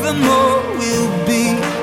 the more we'll be.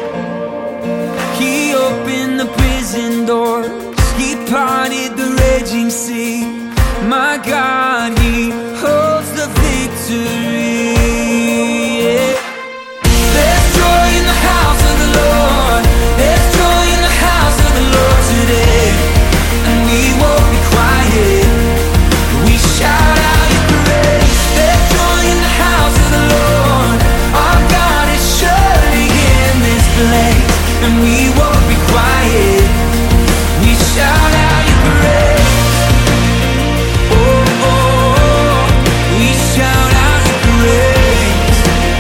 He opened the prison doors, He parted the raging sea. My God, He holds the victory. Yeah. There's joy in the house of the Lord. There's joy in the house of the Lord today. And we won't be quiet. We shout out Your praise. There's joy in the house of the Lord. Our God is surely in this place. And we won't be quiet. We shout out Your praise. Oh, oh, oh. We shout out Your praise.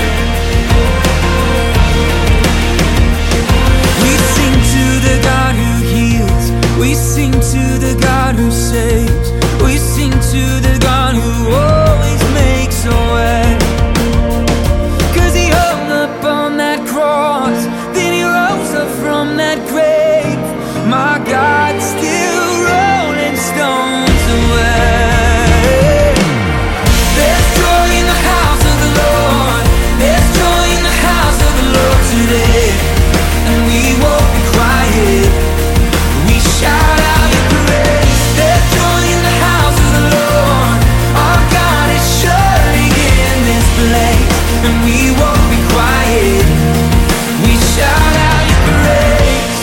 We sing to the God who heals. We sing to the God who saves. We sing to the God who always makes a way. 'Cause He hung up on that cross, then He rose up from that grave. My God, still rolling stones away. There's joy in the house of the Lord. There's joy in the house of the Lord today. And we won't be quiet. We shout out Your praise. There's joy in the house of the Lord. Our God is surely in this place. And we won't be quiet. We shout out Your praise.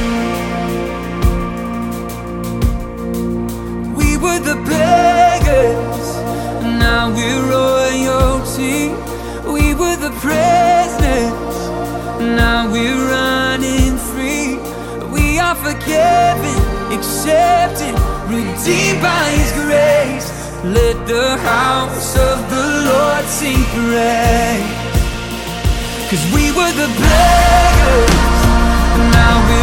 We were the beggars, now we're royalty. We were the prisoners, now we're running free. We are forgiven, accepted, redeemed by His grace. Let the house of the Lord sing praise. 'Cause we were the beggars, now we're